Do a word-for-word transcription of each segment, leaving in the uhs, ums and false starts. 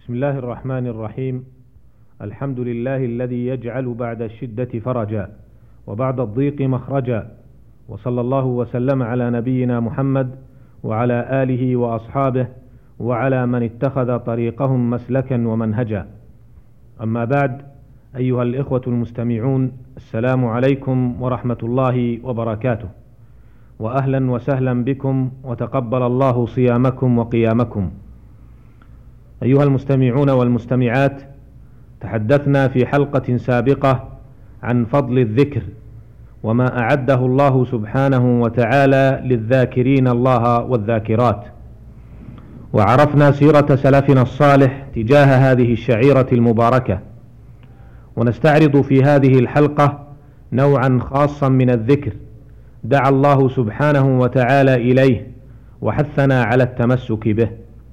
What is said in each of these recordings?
بسم الله الرحمن الرحيم. الحمد لله الذي يجعل بعد الشدة فرجا وبعد الضيق مخرجا، وصلى الله وسلم على نبينا محمد وعلى آله وأصحابه وعلى من اتخذ طريقهم مسلكا ومنهجا. أما بعد، أيها الإخوة المستمعون، السلام عليكم ورحمة الله وبركاته، وأهلا وسهلا بكم، وتقبل الله صيامكم وقيامكم. أيها المستمعون والمستمعات، تحدثنا في حلقة سابقة عن فضل الذكر وما أعده الله سبحانه وتعالى للذاكرين الله والذاكرات، وعرفنا سيرة سلفنا الصالح تجاه هذه الشعيرة المباركة. ونستعرض في هذه الحلقة نوعا خاصا من الذكر دعا الله سبحانه وتعالى إليه وحثنا على التمسك به،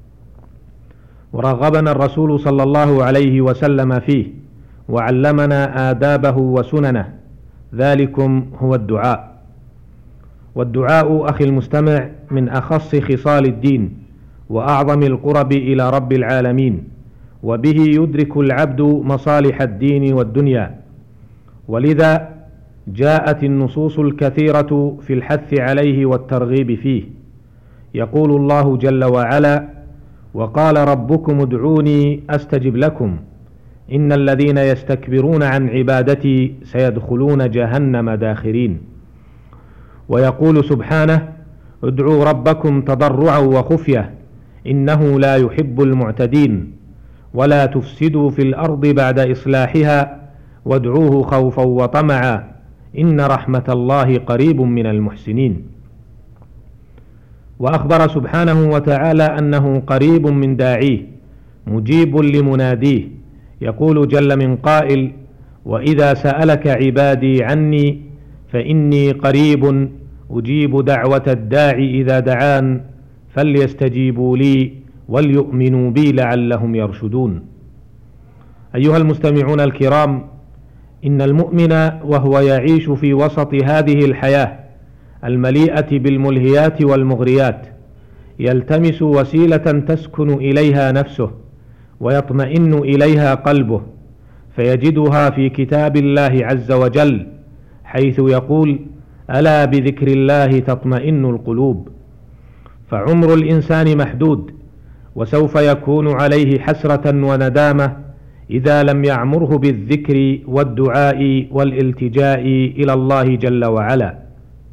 ورغبنا الرسول صلى الله عليه وسلم فيه، وعلمنا آدابه وسننه. ذلكم هو الدعاء. والدعاء أخي المستمع من أخص خصال الدين وأعظم القرب إلى رب العالمين، وبه يدرك العبد مصالح الدين والدنيا. ولذا جاءت النصوص الكثيرة في الحث عليه والترغيب فيه. يقول الله جل وعلا: وقال ربكم ادعوني أستجب لكم إن الذين يستكبرون عن عبادتي سيدخلون جهنم داخرين. ويقول سبحانه: ادعوا ربكم تضرعا وخفية إنه لا يحب المعتدين ولا تفسدوا في الأرض بعد إصلاحها وادعوه خوفا وطمعا إن رحمة الله قريب من المحسنين. وأخبر سبحانه وتعالى أنه قريب من داعيه مجيب لمناديه. يقول جل من قائل: وإذا سألك عبادي عني فإني قريب أجيب دعوة الداعي إذا دعان فليستجيبوا لي وليؤمنوا بي لعلهم يرشدون. أيها المستمعون الكرام، إن المؤمن وهو يعيش في وسط هذه الحياة المليئة بالملهيات والمغريات يلتمس وسيلة تسكن إليها نفسه ويطمئن إليها قلبه، فيجدها في كتاب الله عز وجل، حيث يقول: ألا بذكر الله تطمئن القلوب. فعمر الإنسان محدود، وسوف يكون عليه حسرة وندامة إذا لم يعمره بالذكر والدعاء والالتجاء إلى الله جل وعلا.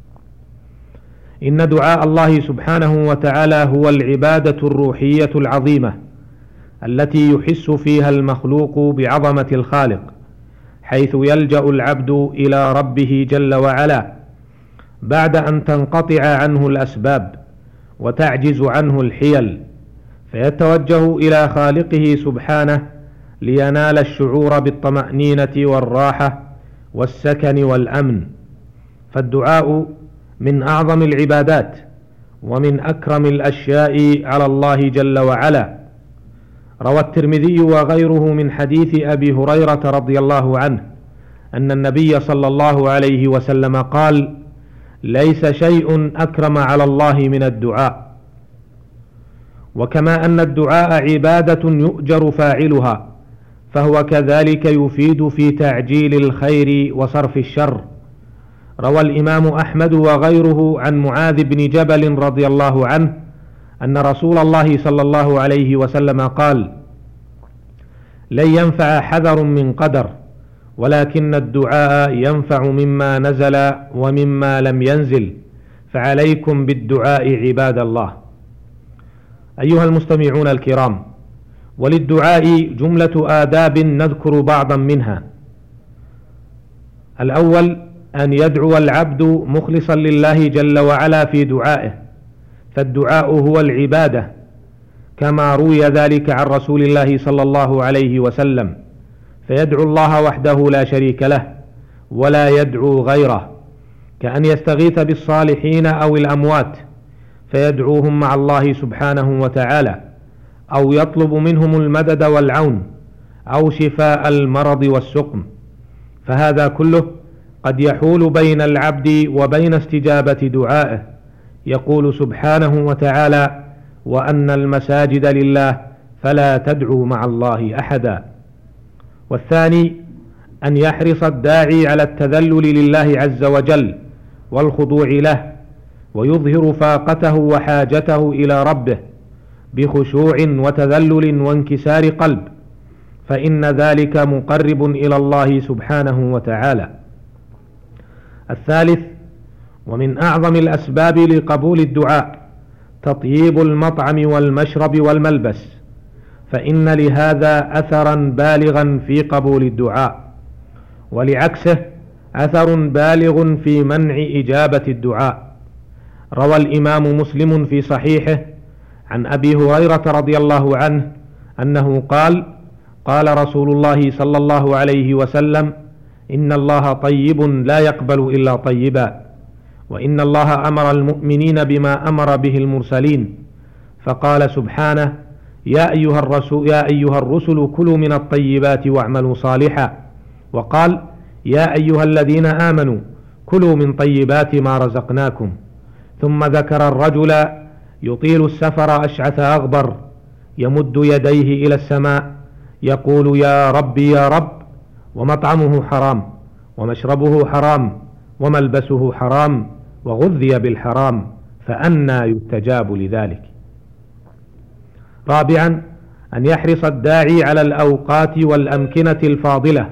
إن دعاء الله سبحانه وتعالى هو العبادة الروحية العظيمة التي يحس فيها المخلوق بعظمة الخالق، حيث يلجأ العبد إلى ربه جل وعلا بعد أن تنقطع عنه الأسباب وتعجز عنه الحيل، فيتوجه إلى خالقه سبحانه لينال الشعور بالطمأنينة والراحة والسكن والأمن. فالدعاء من أعظم العبادات ومن أكرم الأشياء على الله جل وعلا. روى الترمذي وغيره من حديث أبي هريرة رضي الله عنه أن النبي صلى الله عليه وسلم قال: ليس شيء أكرم على الله من الدعاء. وكما أن الدعاء عبادة يؤجر فاعلها، فهو كذلك يفيد في تعجيل الخير وصرف الشر. روى الإمام أحمد وغيره عن معاذ بن جبل رضي الله عنه أن رسول الله صلى الله عليه وسلم قال: لن ينفع حذر من قدر، ولكن الدعاء ينفع مما نزل ومما لم ينزل، فعليكم بالدعاء عباد الله. أيها المستمعون الكرام، وللدعاء جملة آداب نذكر بعضا منها. الأول: أن يدعو العبد مخلصا لله جل وعلا في دعائه، فالدعاء هو العبادة، كما روي ذلك عن رسول الله صلى الله عليه وسلم، فيدعو الله وحده لا شريك له ولا يدعو غيره، كأن يستغيث بالصالحين أو الأموات فيدعوهم مع الله سبحانه وتعالى، أو يطلب منهم المدد والعون أو شفاء المرض والسقم. فهذا كله قد يحول بين العبد وبين استجابة دعائه. يقول سبحانه وتعالى: وأن المساجد لله فلا تدعوا مع الله أحدا. والثاني أن يحرص الداعي على التذلل لله عز وجل والخضوع له، ويظهر فاقته وحاجته إلى ربه بخشوع وتذلل وانكسار قلب، فإن ذلك مقرب إلى الله سبحانه وتعالى. الثالث ومن أعظم الأسباب لقبول الدعاء تطييب المطعم والمشرب والملبس، فإن لهذا أثرا بالغا في قبول الدعاء، ولعكسه أثر بالغ في منع إجابة الدعاء. روى الإمام مسلم في صحيحه عن أبي هريرة رضي الله عنه أنه قال: قال رسول الله صلى الله عليه وسلم: إن الله طيب لا يقبل إلا طيبا، وإن الله أمر المؤمنين بما أمر به المرسلين، فقال سبحانه: يا أيها الرسول, يا أيها الرسل كلوا من الطيبات واعملوا صالحا، وقال: يا أيها الذين آمنوا كلوا من طيبات ما رزقناكم. ثم ذكر الرجل يطيل السفر أشعث أغبر يمد يديه إلى السماء يقول: يا رب يا رب، ومطعمه حرام ومشربه حرام وملبسه حرام وغذي بالحرام، فأنى يستجاب لذلك. رابعا أن يحرص الداعي على الأوقات والأمكنة الفاضلة،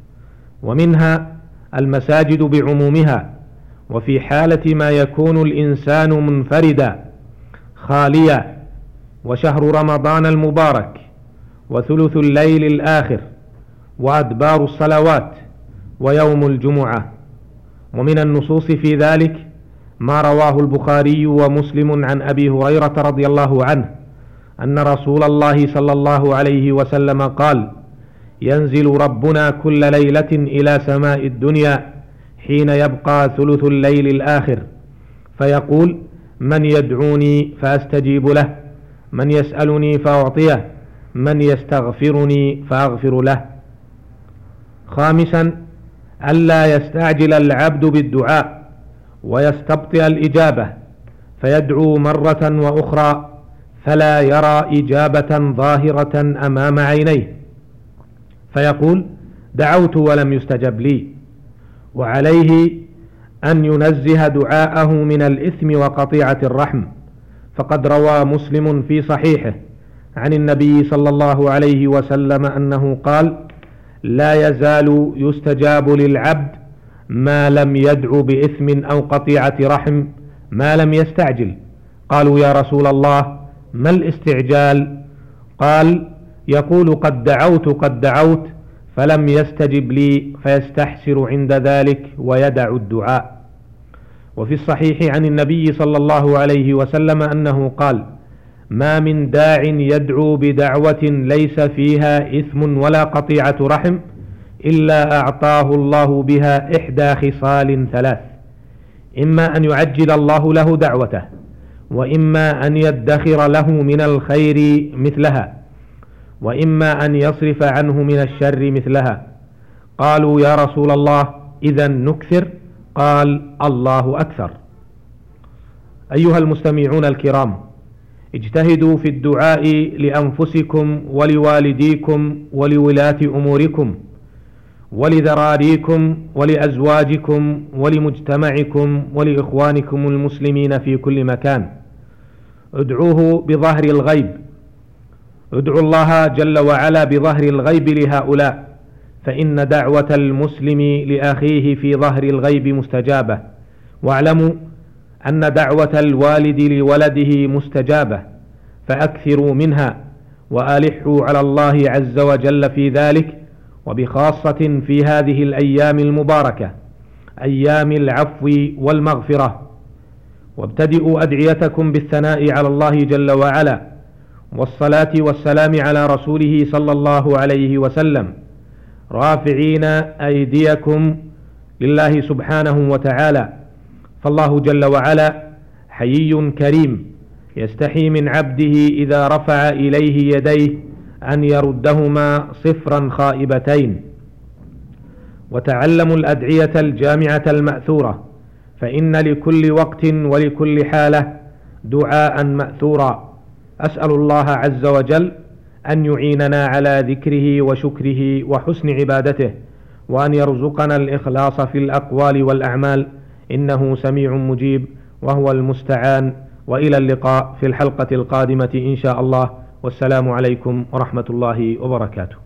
ومنها المساجد بعمومها، وفي حالة ما يكون الإنسان منفردا خاليا، وشهر رمضان المبارك وثلث الليل الآخر وأدبار الصلوات ويوم الجمعة. ومن النصوص في ذلك ما رواه البخاري ومسلم عن أبي هريرة رضي الله عنه أن رسول الله صلى الله عليه وسلم قال: ينزل ربنا كل ليلة إلى سماء الدنيا حين يبقى ثلث الليل الآخر، فيقول: من يدعوني فأستجيب له، من يسألني فأعطيه، من يستغفرني فأغفر له. خامسا ألا يستعجل العبد بالدعاء ويستبطئ الإجابة، فيدعو مرة وأخرى فلا يرى إجابة ظاهرة أمام عينيه، فيقول: دعوت ولم يستجب لي. وعليه أن ينزه دعاءه من الإثم وقطيعة الرحم، فقد روى مسلم في صحيحه عن النبي صلى الله عليه وسلم أنه قال: لا يزال يستجاب للعبد ما لم يدع بإثم أو قطيعة رحم ما لم يستعجل. قالوا: يا رسول الله ما الاستعجال؟ قال: يقول: قد دعوت قد دعوت فلم يستجب لي، فيستحسر عند ذلك ويدع الدعاء. وفي الصحيح عن النبي صلى الله عليه وسلم أنه قال: ما من داع يدعو بدعوة ليس فيها إثم ولا قطيعة رحم إلا أعطاه الله بها إحدى خصال ثلاث: إما أن يعجل الله له دعوته، وإما أن يدخر له من الخير مثلها، وإما أن يصرف عنه من الشر مثلها. قالوا: يا رسول الله إذا نكثر؟ قال: الله أكثر. أيها المستمعون الكرام، اجتهدوا في الدعاء لأنفسكم ولوالديكم ولولاة أموركم ولذراريكم ولأزواجكم ولمجتمعكم ولإخوانكم المسلمين في كل مكان. ادعوه بظهر الغيب، ادعوا الله جل وعلا بظهر الغيب لهؤلاء، فإن دعوة المسلم لأخيه في ظهر الغيب مستجابة. واعلموا أن دعوة الوالد لولده مستجابة، فأكثروا منها وألحوا على الله عز وجل في ذلك، وبخاصة في هذه الأيام المباركة، أيام العفو والمغفرة. وابتدئوا أدعيتكم بالثناء على الله جل وعلا والصلاة والسلام على رسوله صلى الله عليه وسلم، رافعين أيديكم لله سبحانه وتعالى، فالله جل وعلا حيي كريم يستحي من عبده إذا رفع إليه يديه أن يردهما صفرا خائبتين. وتعلموا الأدعية الجامعة المأثورة، فإن لكل وقت ولكل حالة دعاء مأثورا. أسأل الله عز وجل أن يعيننا على ذكره وشكره وحسن عبادته، وأن يرزقنا الإخلاص في الأقوال والأعمال، إنه سميع مجيب وهو المستعان. وإلى اللقاء في الحلقة القادمة إن شاء الله، والسلام عليكم ورحمة الله وبركاته.